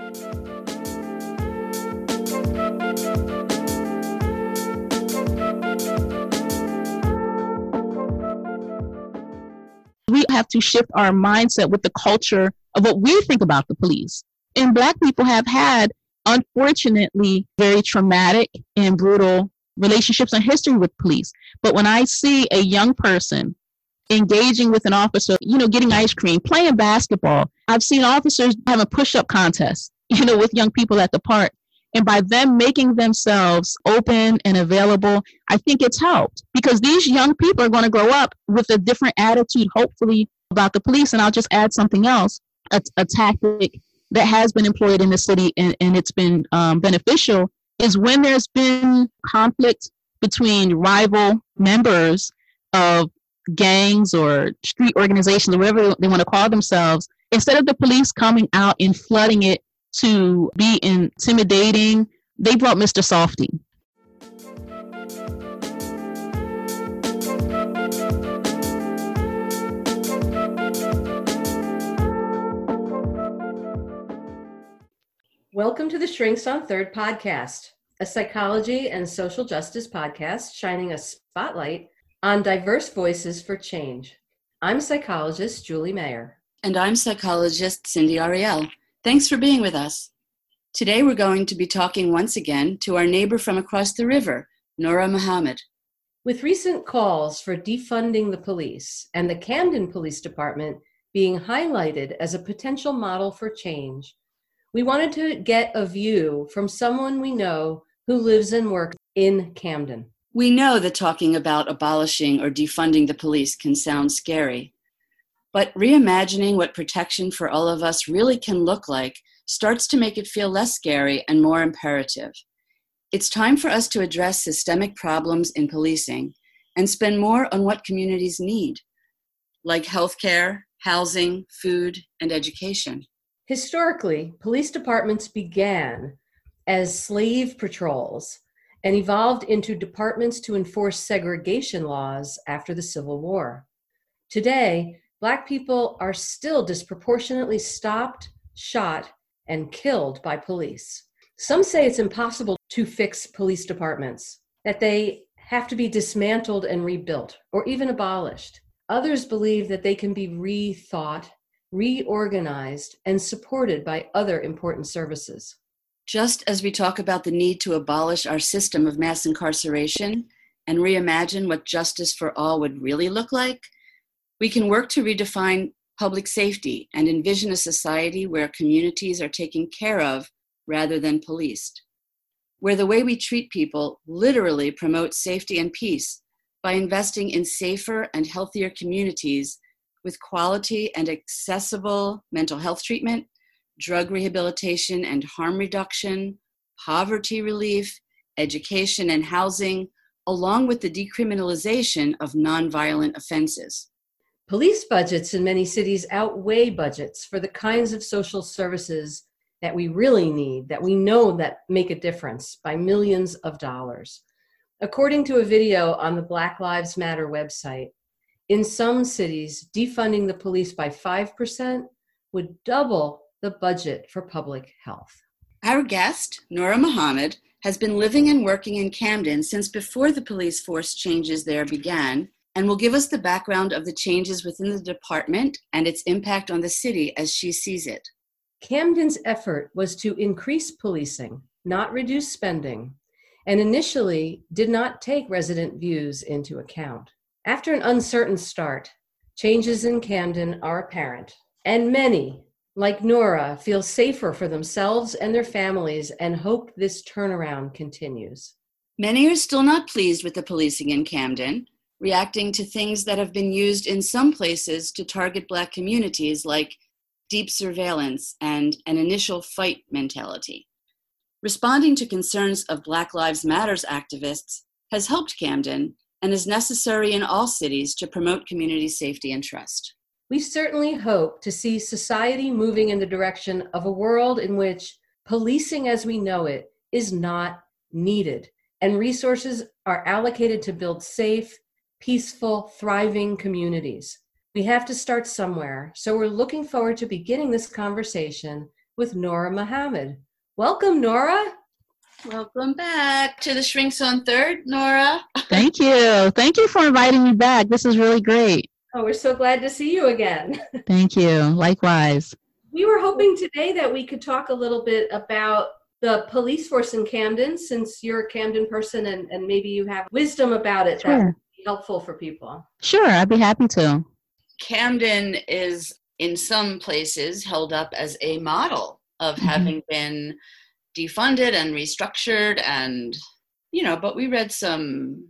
We have to shift our mindset with the culture of what we think about the police. And Black people have had, unfortunately, very traumatic and brutal relationships and history with police. But when I see a young person engaging with an officer, getting ice cream, playing basketball, I've seen officers have a push-up contest, with young people at the park. And by them making themselves open and available, I think it's helped, because these young people are going to grow up with a different attitude, hopefully, about the police. And I'll just add something else, a tactic that has been employed in the city and it's been beneficial, is when there's been conflict between rival members of gangs or street organizations or whatever they want to call themselves, instead of the police coming out and flooding it to be intimidating, they brought Mr. Softy. Welcome to the Shrinks on Third podcast, a psychology and social justice podcast shining a spotlight on diverse voices for change. I'm psychologist Julie Mayer. And I'm psychologist Cindy Ariel. Thanks for being with us. Today we're going to be talking once again to our neighbor from across the river, Noura Mohammed. With recent calls for defunding the police and the Camden Police Department being highlighted as a potential model for change, we wanted to get a view from someone we know who lives and works in Camden. We know that talking about abolishing or defunding the police can sound scary, but reimagining what protection for all of us really can look like starts to make it feel less scary and more imperative. It's time for us to address systemic problems in policing and spend more on what communities need, like healthcare, housing, food, and education. Historically, police departments began as slave patrols and evolved into departments to enforce segregation laws after the Civil War. Today, Black people are still disproportionately stopped, shot, and killed by police. Some say it's impossible to fix police departments, that they have to be dismantled and rebuilt, or even abolished. Others believe that they can be rethought, reorganized, and supported by other important services. Just as we talk about the need to abolish our system of mass incarceration and reimagine what justice for all would really look like, we can work to redefine public safety and envision a society where communities are taken care of rather than policed, where the way we treat people literally promotes safety and peace by investing in safer and healthier communities with quality and accessible mental health treatment, drug rehabilitation and harm reduction, poverty relief, education and housing, along with the decriminalization of nonviolent offenses. Police budgets in many cities outweigh budgets for the kinds of social services that we really need, that we know that make a difference, by millions of dollars. According to a video on the Black Lives Matter website, in some cities, defunding the police by 5% would double the budget for public health. Our guest, Noura Mohammed, has been living and working in Camden since before the police force changes there began, and will give us the background of the changes within the department and its impact on the city as she sees it. Camden's effort was to increase policing, not reduce spending, and initially did not take resident views into account. After an uncertain start, changes in Camden are apparent, and many, like Noura, feel safer for themselves and their families and hope this turnaround continues. Many are still not pleased with the policing in Camden, reacting to things that have been used in some places to target Black communities, like deep surveillance and an initial fight mentality. Responding to concerns of Black Lives Matter activists has helped Camden and is necessary in all cities to promote community safety and trust. We certainly hope to see society moving in the direction of a world in which policing as we know it is not needed, and resources are allocated to build safe, peaceful, thriving communities. We have to start somewhere, so we're looking forward to beginning this conversation with Nora Mohammed. Welcome, Nora. Welcome back to the Shrinks on Third, Nora. Thank you. Thank you for inviting me back. This is really great. Oh, we're so glad to see you again. Thank you. Likewise. We were hoping today that we could talk a little bit about the police force in Camden, since you're a Camden person and maybe you have wisdom about it that would be helpful for people. Sure, I'd be happy to. Camden is in some places held up as a model of having been defunded and restructured and, but we read some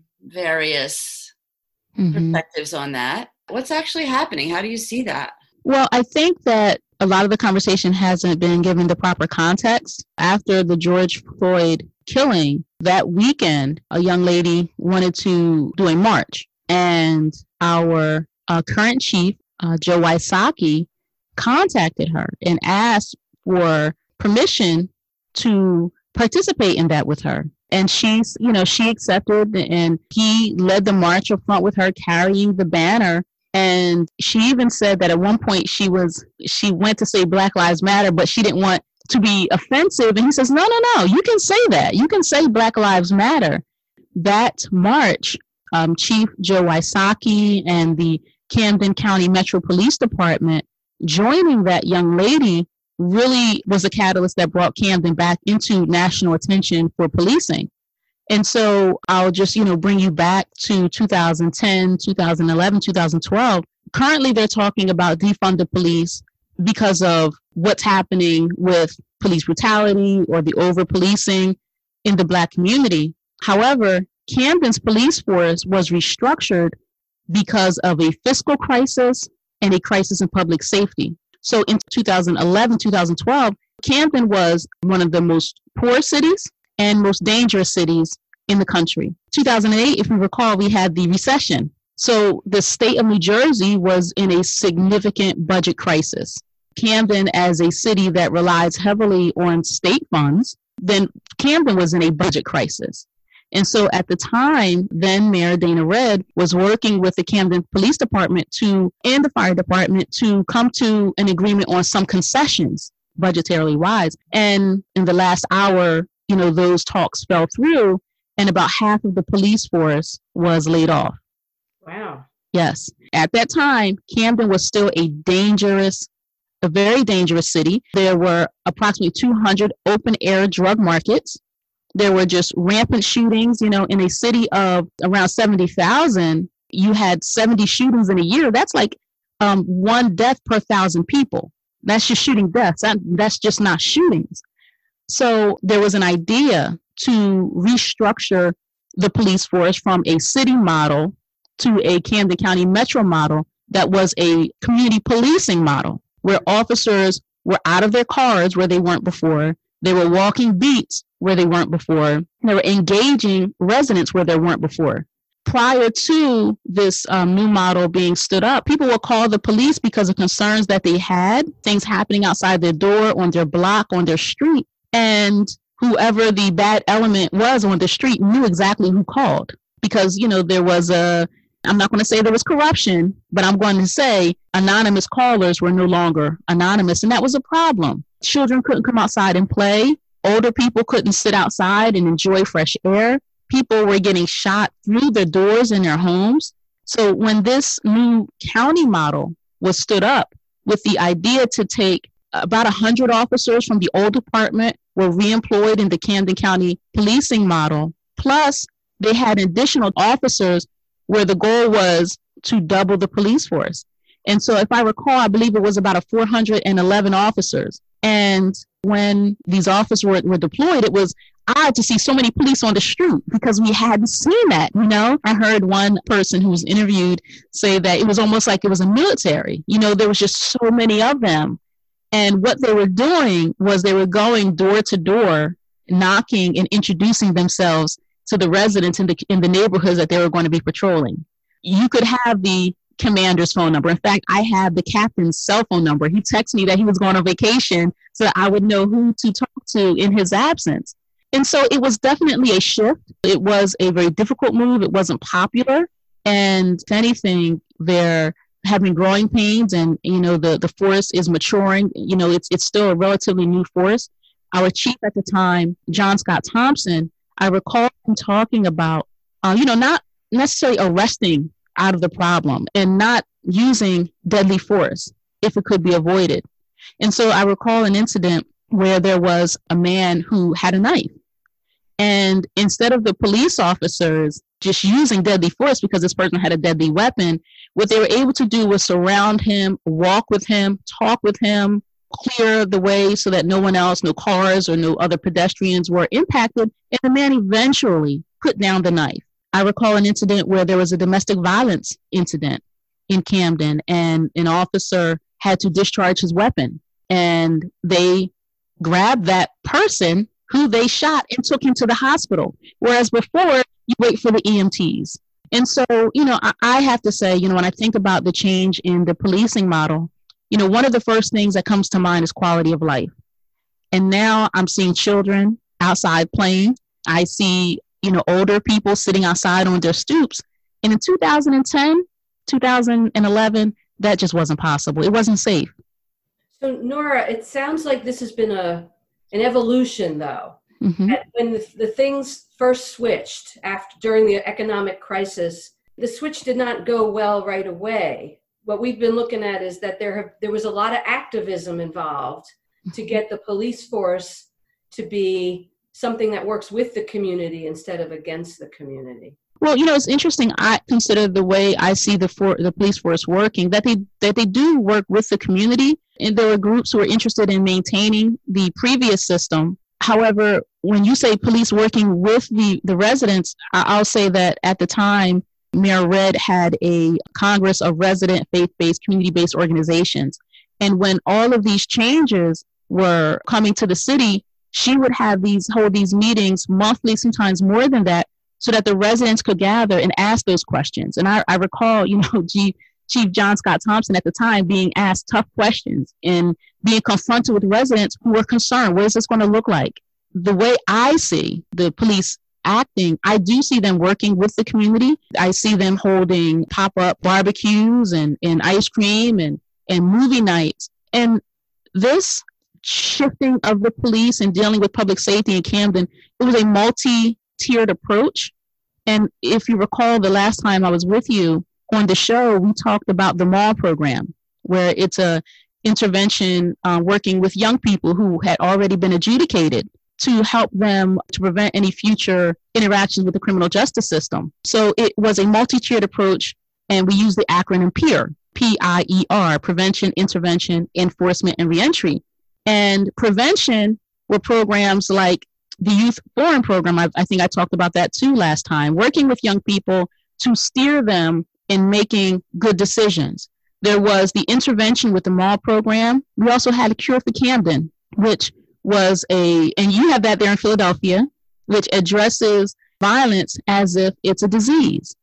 various perspectives on that. What's actually happening? How do you see that? Well, I think that a lot of the conversation hasn't been given the proper context. After the George Floyd killing, that weekend, a young lady wanted to do a march. And our current chief, Joe Wysocki, contacted her and asked for permission to participate in that with her. And she accepted, and he led the march up front with her carrying the banner. And she even said that at one point she went to say Black Lives Matter, but she didn't want to be offensive. And he says, no, you can say that. You can say Black Lives Matter. That march, Chief Joe Wysocki and the Camden County Metro Police Department joining that young lady really was a catalyst that brought Camden back into national attention for policing. And so I'll just, bring you back to 2010, 2011, 2012. Currently, they're talking about defund the police because of what's happening with police brutality or the over-policing in the Black community. However, Camden's police force was restructured because of a fiscal crisis and a crisis in public safety. So in 2011, 2012, Camden was one of the most poor cities and most dangerous cities in the country. 2008, if we recall, we had the recession. So the state of New Jersey was in a significant budget crisis. Camden, as a city that relies heavily on state funds, then Camden was in a budget crisis. And so at the time, then Mayor Dana Red was working with the Camden Police Department and the fire department to come to an agreement on some concessions, budgetarily wise. And in the last hour, those talks fell through, and about half of the police force was laid off. Wow. Yes. At that time, Camden was still a very dangerous city. There were approximately 200 open air drug markets. There were just rampant shootings, in a city of around 70,000, you had 70 shootings in a year. That's like one death per 1,000 people. That's just shooting deaths. That's just not shootings. So there was an idea to restructure the police force from a city model to a Camden County Metro model that was a community policing model, where officers were out of their cars where they weren't before. They were walking beats where they weren't before. They were engaging residents where they weren't before. Prior to this new model being stood up, people would call the police because of concerns that they had, things happening outside their door, on their block, on their street. And whoever the bad element was on the street knew exactly who called, because, there was I'm not going to say there was corruption, but I'm going to say anonymous callers were no longer anonymous. And that was a problem. Children couldn't come outside and play. Older people couldn't sit outside and enjoy fresh air. People were getting shot through their doors in their homes. So when this new county model was stood up with the idea to take about 100 officers from the old department were reemployed in the Camden County policing model, plus they had additional officers where the goal was to double the police force. And so if I recall, I believe it was about 411 officers. And when these officers were deployed, it was odd to see so many police on the street because we hadn't seen that, I heard one person who was interviewed say that it was almost like it was a military. There was just so many of them. And what they were doing was they were going door to door, knocking and introducing themselves to the residents in the neighborhoods that they were going to be patrolling. You could have the commander's phone number. In fact, I have the captain's cell phone number. He texted me that he was going on vacation so that I would know who to talk to in his absence. And so it was definitely a shift. It was a very difficult move. It wasn't popular. And if anything, there having growing pains and, the force is maturing. It's still a relatively new force. Our chief at the time, John Scott Thompson, I recall him talking about, not necessarily arresting out of the problem and not using deadly force if it could be avoided. And so I recall an incident where there was a man who had a knife. And instead of the police officers just using deadly force because this person had a deadly weapon, what they were able to do was surround him, walk with him, talk with him, clear the way so that no one else, no cars or no other pedestrians were impacted. And the man eventually put down the knife. I recall an incident where there was a domestic violence incident in Camden and an officer had to discharge his weapon. And they grabbed that person who they shot and took him to the hospital. Whereas before, you wait for the EMTs. And so, I have to say, when I think about the change in the policing model, one of the first things that comes to mind is quality of life. And now I'm seeing children outside playing. I see, older people sitting outside on their stoops. And in 2010, 2011, that just wasn't possible. It wasn't safe. So Nora, it sounds like this has been an evolution, though. Mm-hmm. When the things first switched during the economic crisis, the switch did not go well right away. What we've been looking at is that there was a lot of activism involved to get the police force to be something that works with the community instead of against the community. Well, it's interesting. I consider the way I see the police force working, that they do work with the community. And there were groups who were interested in maintaining the previous system. However, when you say police working with the residents, I'll say that at the time, Mayor Redd had a Congress of resident faith-based, community-based organizations. And when all of these changes were coming to the city, she would hold these meetings monthly, sometimes more than that, so that the residents could gather and ask those questions. And I recall, Chief John Scott Thompson at the time being asked tough questions and being confronted with residents who were concerned. What is this going to look like? The way I see the police acting, I do see them working with the community. I see them holding pop-up barbecues and ice cream and movie nights. And this shifting of the police and dealing with public safety in Camden, it was a multi-tiered approach. And if you recall, the last time I was with you on the show, we talked about the MALL program, where it's a intervention working with young people who had already been adjudicated to help them to prevent any future interactions with the criminal justice system. So it was a multi-tiered approach, and we use the acronym PIER, P-I-E-R, Prevention, Intervention, Enforcement, and Reentry. And prevention were programs like the Youth Forum program. I think I talked about that too last time, working with young people to steer them in making good decisions. There was the intervention with the MALL program. We also had a Cure for Camden, which was and you have that there in Philadelphia, which addresses violence as if it's a disease.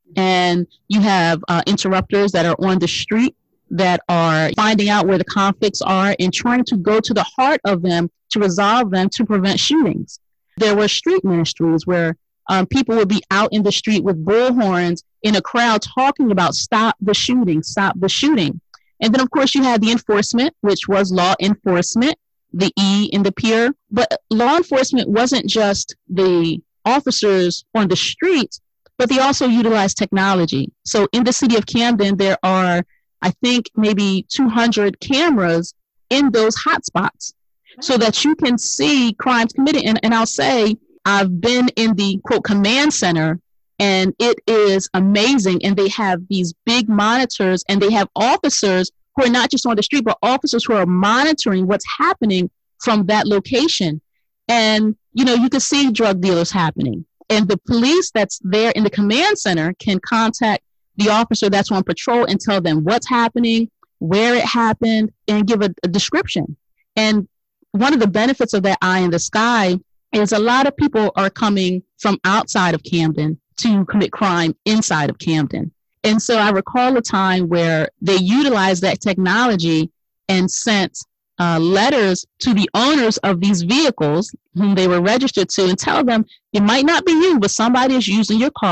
And you have interrupters that are on the street that are finding out where the conflicts are and trying to go to the heart of them to resolve them to prevent shootings. There were street ministries where people would be out in the street with bullhorns in a crowd talking about stop the shooting, stop the shooting. And then, of course, you had the enforcement, which was law enforcement, the E in the PIER. But law enforcement wasn't just the officers on the streets, but they also utilized technology. So in the city of Camden, there are, I think, maybe 200 cameras in those hotspots so that you can see crimes committed. And I'll say, I've been in the, quote, command center, and it is amazing. And they have these big monitors, and they have officers who are not just on the street, but officers who are monitoring what's happening from that location. And, you can see drug dealers happening. And the police that's there in the command center can contact the officer that's on patrol and tell them what's happening, where it happened, and give a description. And one of the benefits of that eye in the sky is a lot of people are coming from outside of Camden to commit crime inside of Camden. And so I recall a time where they utilized that technology and sent letters to the owners of these vehicles whom they were registered to and tell them it might not be you, but somebody is using your car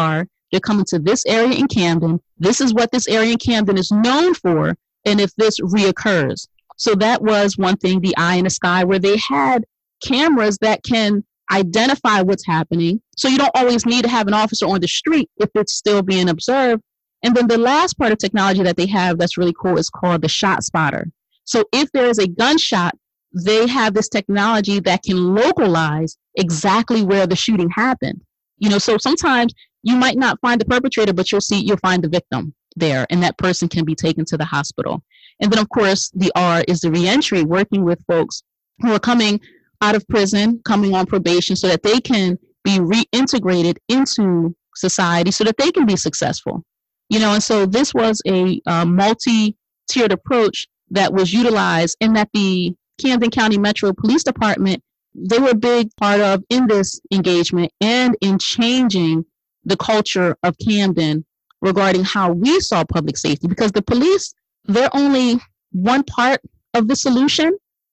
They're coming to this area in Camden. This is what this area in Camden is known for. And if this reoccurs. So that was one thing, the eye in the sky, where they had cameras that can identify what's happening. So you don't always need to have an officer on the street if it's still being observed. And then the last part of technology that they have that's really cool is called the shot spotter. So if there is a gunshot, they have this technology that can localize exactly where the shooting happened. So sometimes you might not find the perpetrator, but you'll find the victim there, and that person can be taken to the hospital. And then, of course, the R is the reentry, working with folks who are coming out of prison, coming on probation, so that they can be reintegrated into society so that they can be successful. And so this was a multi-tiered approach that was utilized, and that the Camden County Metro Police Department, they were a big part of in this engagement and in changing the culture of Camden regarding how we saw public safety, because the police, they're only one part of the solution.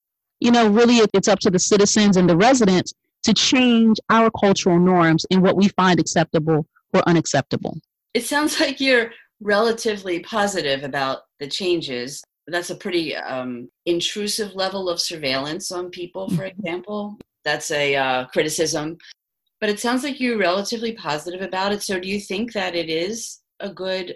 Really it's up to the citizens and the residents to change our cultural norms and what we find acceptable or unacceptable. It sounds like you're relatively positive about the changes. That's a pretty intrusive level of surveillance on people, for example. That's a criticism. But it sounds like you're relatively positive about it. So do you think that it is a good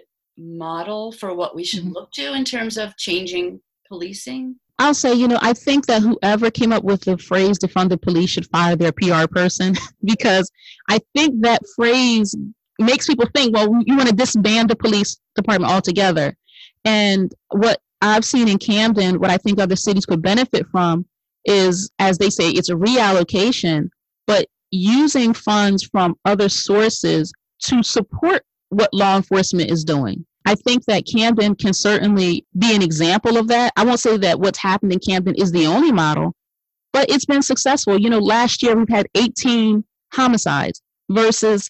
model for what we should look to in terms of changing policing? I'll say, I think that whoever came up with the phrase defund the police should fire their PR person, because I think that phrase makes people think, well, you want to disband the police department altogether. And what I've seen in Camden, what I think other cities could benefit from is, as they say, it's a reallocation, but using funds from other sources to support what law enforcement is doing. I think that Camden can certainly be an example of that. I won't say that what's happened in Camden is the only model, but it's been successful. Last year we've had 18 homicides versus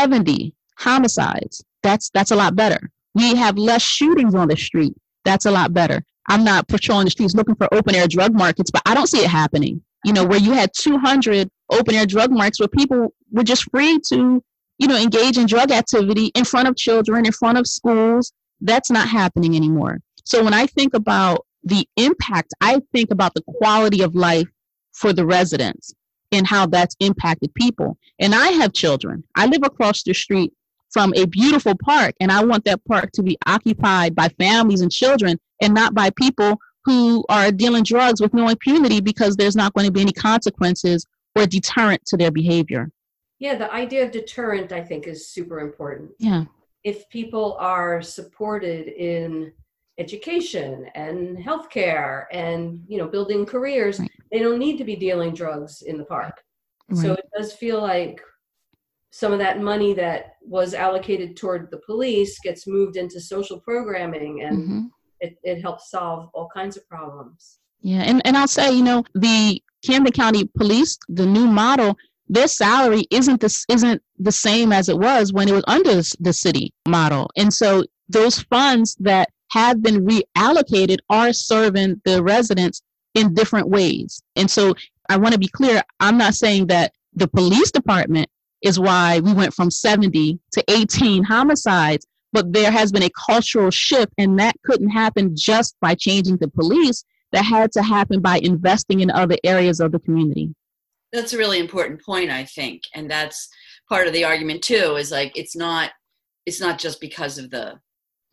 70 homicides. That's a lot better. We have less shootings on the street. That's a lot better. I'm not patrolling the streets looking for open air drug markets, but I don't see it happening. Where you had 200 open air drug markets where people were just free to, engage in drug activity in front of children, in front of schools. That's not happening anymore. So when I think about the impact, I think about the quality of life for the residents and how that's impacted people. And I have children. I live across the street from a beautiful park, and I want that park to be occupied by families and children and not by people who are dealing drugs with no impunity, because there's not going to be any consequences or deterrent to their behavior. Yeah, the idea of deterrent, I think, is super important. Yeah. If people are supported in education and healthcare and, building careers, right, they don't need to be dealing drugs in the park. Right. So it does feel like some of that money that was allocated toward the police gets moved into social programming, and it helps solve all kinds of problems. Yeah, and I'll say, the Camden County Police, the new model, their salary isn't the same as it was when it was under the city model. And so those funds that have been reallocated are serving the residents in different ways. And so I want to be clear, I'm not saying that the police department is why we went from 70 to 18 homicides, but there has been a cultural shift, and that couldn't happen just by changing the police. That had to happen by investing in other areas of the community. That's a really important point, I think. And that's part of the argument too, is like, it's not just because of the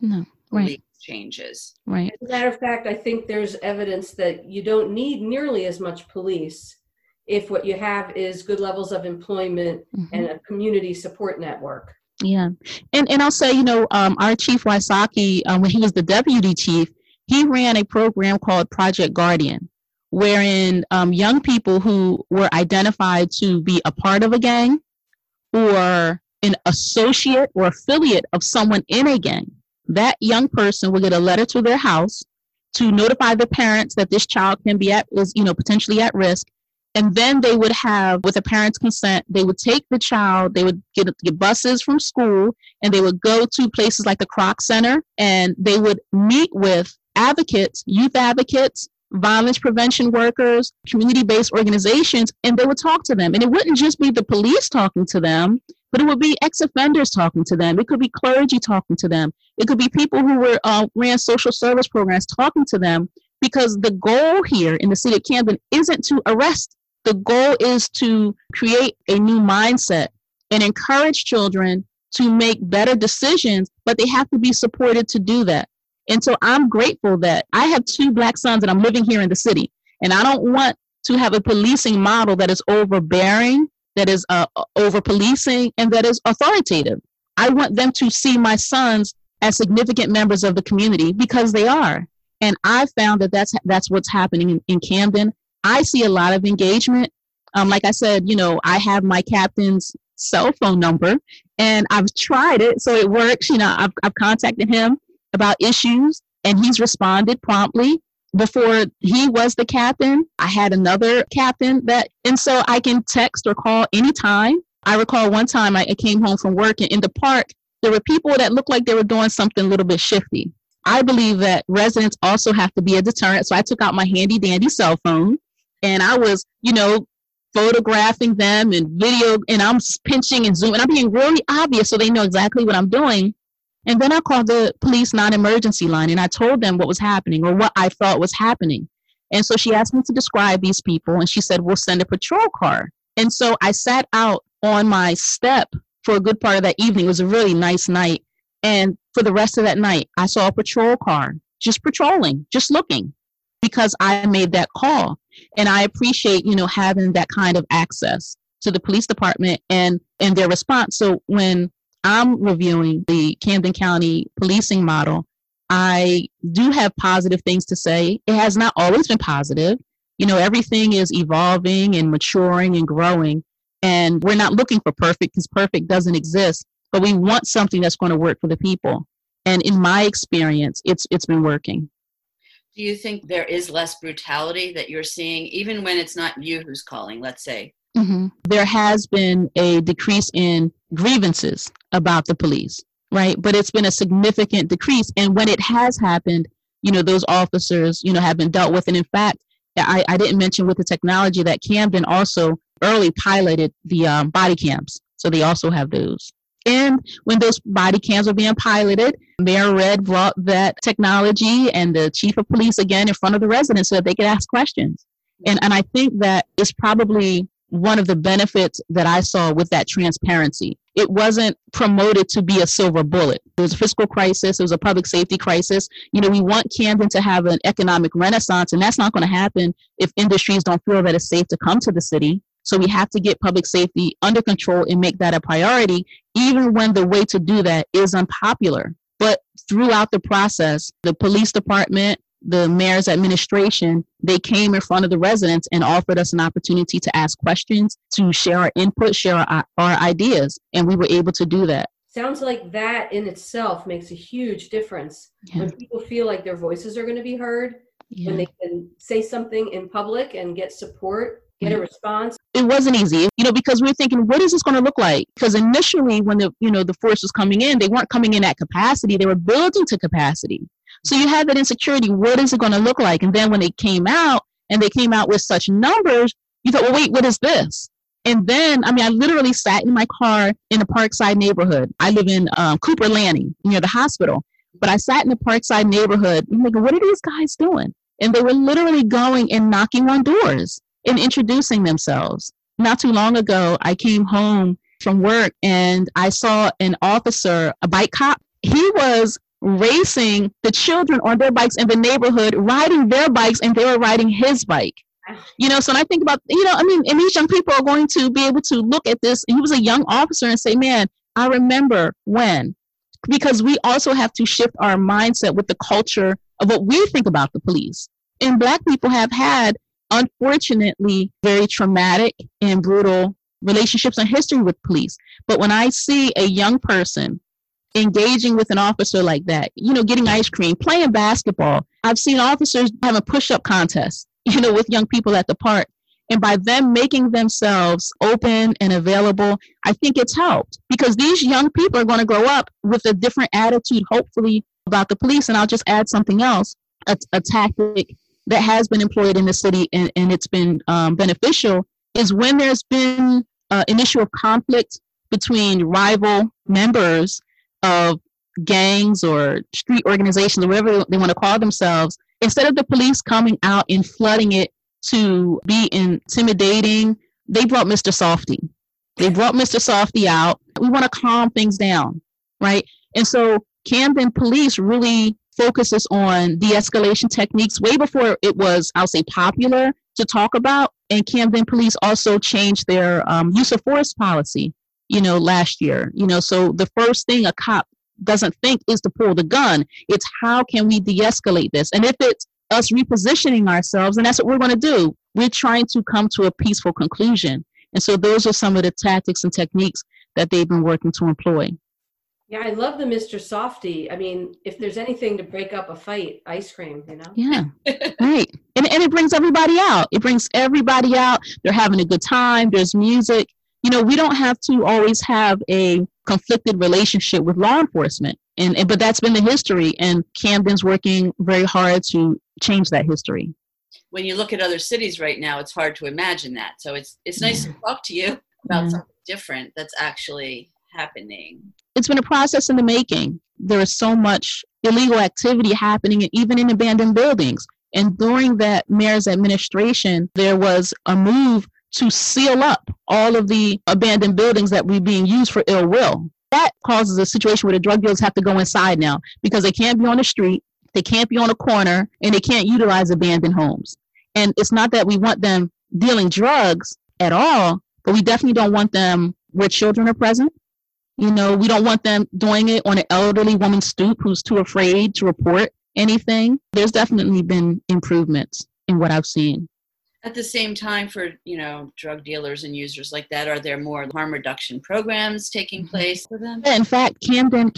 police changes. Right. As a matter of fact, I think there's evidence that you don't need nearly as much police if what you have is good levels of employment and a community support network. Yeah. And I'll say, our Chief Wysocki, when he was the deputy chief, he ran a program called Project Guardian, wherein young people who were identified to be a part of a gang or an associate or affiliate of someone in a gang, that young person will get a letter to their house to notify the parents that this child can be potentially at risk. And then they would have, with the parents' consent, they would take the child, they would get buses from school, and they would go to places like the Kroc Center, and they would meet with advocates, youth advocates, violence prevention workers, community-based organizations, and they would talk to them. And it wouldn't just be the police talking to them. but it would be ex-offenders talking to them. It could be clergy talking to them. It could be people who ran social service programs talking to them, because the goal here in the city of Camden isn't to arrest. The goal is to create a new mindset and encourage children to make better decisions, but they have to be supported to do that. And so I'm grateful that I have 2 Black sons and I'm living here in the city. And I don't want to have a policing model that is overbearing, that is over policing, and that is authoritative. I want them to see my sons as significant members of the community, because they are. And I found that that's what's happening in Camden. I see a lot of engagement. Like I said, I have my captain's cell phone number and I've tried it. So it works. I've contacted him about issues and he's responded promptly. Before he was the captain, I had another captain and so I can text or call anytime. I recall one time I came home from work and in the park, there were people that looked like they were doing something a little bit shifty. I believe that residents also have to be a deterrent. So I took out my handy dandy cell phone and I was, photographing them and video, and I'm pinching and zooming. I'm being really obvious so they know exactly what I'm doing. And then I called the police non-emergency line and I told them what was happening or what I thought was happening. And so she asked me to describe these people and she said, we'll send a patrol car. And so I sat out on my step for a good part of that evening. It was a really nice night. And for the rest of that night, I saw a patrol car just patrolling, just looking, because I made that call. And I appreciate, having that kind of access to the police department and their response. So when I'm reviewing the Camden County policing model, I do have positive things to say. It has not always been positive. Everything is evolving and maturing and growing. And we're not looking for perfect, because perfect doesn't exist. But we want something that's going to work for the people. And in my experience, it's been working. Do you think there is less brutality that you're seeing, even when it's not you who's calling, let's say? Mm-hmm. There has been a decrease in grievances about the police, right? But it's been a significant decrease. And when it has happened, those officers, have been dealt with. And in fact, I didn't mention with the technology that Camden also early piloted the body cams. So they also have those. And when those body cams were being piloted, Mayor Red brought that technology and the chief of police again in front of the residents so that they could ask questions. And I think that is probably one of the benefits that I saw with that transparency. It wasn't promoted to be a silver bullet. It was a fiscal crisis. It was a public safety crisis. We want Camden to have an economic renaissance, and that's not going to happen if industries don't feel that it's safe to come to the city. So we have to get public safety under control and make that a priority, even when the way to do that is unpopular. But throughout the process, the police department, the mayor's administration, they came in front of the residents and offered us an opportunity to ask questions, to share our input, share our ideas. And we were able to do that. Sounds like that in itself makes a huge difference. Yeah. When people feel like their voices are going to be heard, when they can say something in public and get support, get a response. It wasn't easy, because we were thinking, what is this going to look like? Because initially when the force was coming in, they weren't coming in at capacity. They were building to capacity. So you had that insecurity. What is it going to look like? And then when they came out with such numbers, you thought, well, wait, what is this? And then, I literally sat in my car in the Parkside neighborhood. I live in Cooper Landing near the hospital. But I sat in the Parkside neighborhood and thinking, what are these guys doing? And they were literally going and knocking on doors and introducing themselves. Not too long ago, I came home from work and I saw an officer, a bike cop. He was racing the children on their bikes in the neighborhood, riding their bikes, and they were riding his bike. So when I think about, and these young people are going to be able to look at this. He was a young officer and say, man, I remember when. Because we also have to shift our mindset with the culture of what we think about the police. And Black people have had, unfortunately, very traumatic and brutal relationships and history with police. But when I see a young person engaging with an officer like that, getting ice cream, playing basketball, I've seen officers have a push-up contest, with young people at the park. And by them making themselves open and available, I think it's helped, because these young people are going to grow up with a different attitude, hopefully, about the police. And I'll just add something else, a tactic that has been employed in the city and it's been beneficial is when there's been an issue of conflict between rival members of gangs or street organizations or whatever they want to call themselves, instead of the police coming out and flooding it to be intimidating, they brought Mr. Softy. They brought Mr. Softy out. We want to calm things down, right? And so Camden Police really focuses on de-escalation techniques way before it was, I'll say, popular to talk about. And Camden Police also changed their use of force policy, last year. So the first thing a cop doesn't think is to pull the gun. It's how can we de-escalate this? And if it's us repositioning ourselves, and that's what we're going to do, we're trying to come to a peaceful conclusion. And so those are some of the tactics and techniques that they've been working to employ. Yeah, I love the Mr. Softy. I mean, if there's anything to break up a fight, ice cream, Yeah, right. And it brings everybody out. It brings everybody out. They're having a good time. There's music. We don't have to always have a conflicted relationship with law enforcement. But that's been the history. And Camden's working very hard to change that history. When you look at other cities right now, it's hard to imagine that. So it's nice to talk to you about something different that's actually happening. It's been a process in the making. There is so much illegal activity happening, even in abandoned buildings. And during that mayor's administration, there was a move to seal up all of the abandoned buildings that were being used for ill will. That causes a situation where the drug dealers have to go inside now because they can't be on the street, they can't be on a corner, and they can't utilize abandoned homes. And it's not that we want them dealing drugs at all, but we definitely don't want them where children are present. We don't want them doing it on an elderly woman's stoop who's too afraid to report anything. There's definitely been improvements in what I've seen. At the same time, for drug dealers and users like that, are there more harm reduction programs taking place for them? In fact, Camden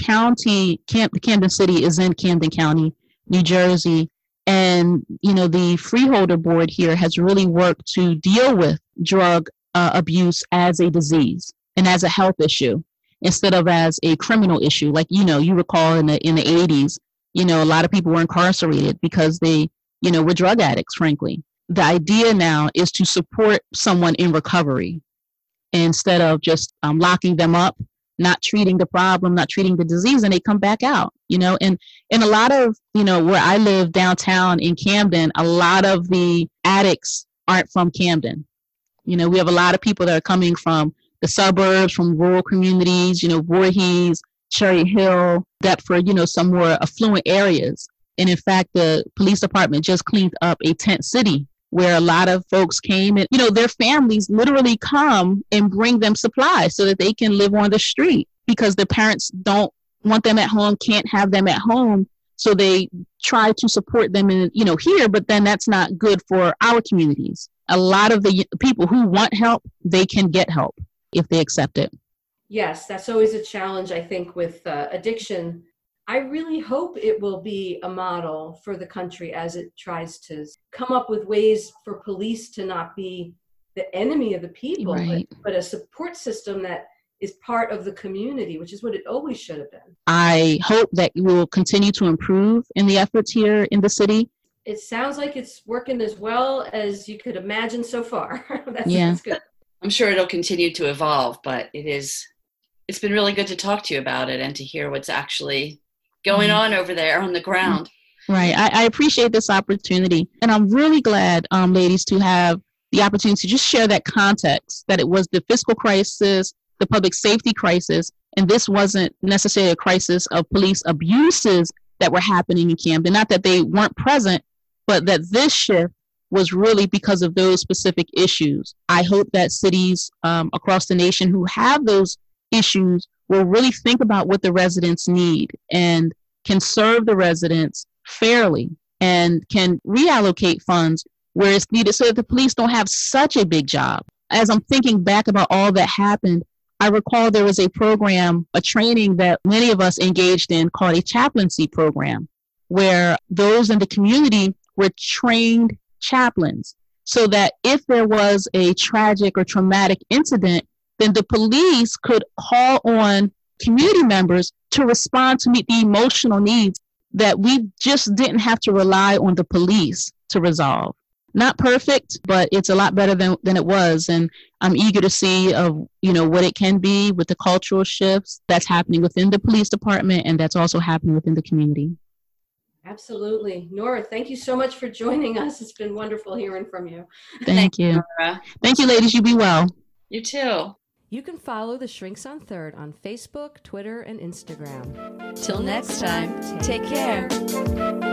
City is in Camden County, New Jersey. And, the Freeholder Board here has really worked to deal with drug abuse as a disease and as a health issue instead of as a criminal issue. Like, you recall in the 80s, a lot of people were incarcerated because they, were drug addicts, frankly. The idea now is to support someone in recovery instead of just locking them up, not treating the problem, not treating the disease, and they come back out, and a lot of, where I live downtown in Camden, a lot of the addicts aren't from Camden. We have a lot of people that are coming from the suburbs, from rural communities, Voorhees, Cherry Hill, Deptford, some more affluent areas. And in fact, the police department just cleaned up a tent city where a lot of folks came and, their families literally come and bring them supplies so that they can live on the street because their parents don't want them at home, can't have them at home. So they try to support them in, here, but then that's not good for our communities. A lot of the people who want help, they can get help if they accept it. Yes, that's always a challenge, I think, with addiction. I really hope it will be a model for the country as it tries to come up with ways for police to not be the enemy of the people, right, but a support system that is part of the community, which is what it always should have been. I hope that you will continue to improve in the efforts here in the city. It sounds like it's working as well as you could imagine so far. That's good. I'm sure it'll continue to evolve, but it's been really good to talk to you about it and to hear what's actually going on over there on the ground. Right. I appreciate this opportunity. And I'm really glad, ladies, to have the opportunity to just share that context, that it was the fiscal crisis, the public safety crisis, and this wasn't necessarily a crisis of police abuses that were happening in Camden. Not that they weren't present, but that this shift was really because of those specific issues. I hope that cities across the nation who have those issues will really think about what the residents need and can serve the residents fairly and can reallocate funds where it's needed so that the police don't have such a big job. As I'm thinking back about all that happened, I recall there was a program, a training that many of us engaged in called a chaplaincy program, where those in the community were trained chaplains so that if there was a tragic or traumatic incident, then the police could call on community members to respond to meet the emotional needs that we just didn't have to rely on the police to resolve. not perfect, but it's a lot better than it was. And I'm eager to see what it can be with the cultural shifts that's happening within the police department, and that's also happening within the community. Absolutely. Nora, thank you so much for joining us. It's been wonderful hearing from you. Thank you. Nora. Thank you, ladies. You be well. You too. You can follow the Shrinks on Third on Facebook, Twitter, and Instagram. Till next time, take care.